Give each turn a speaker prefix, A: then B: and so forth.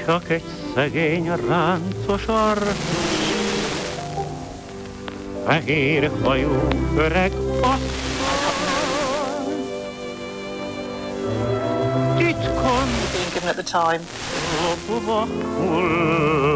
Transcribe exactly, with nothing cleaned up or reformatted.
A: csak egy szegény ráncos arcú, fehér hajú öreg asszony. Titkon
B: Being given at the time.
A: lobva hull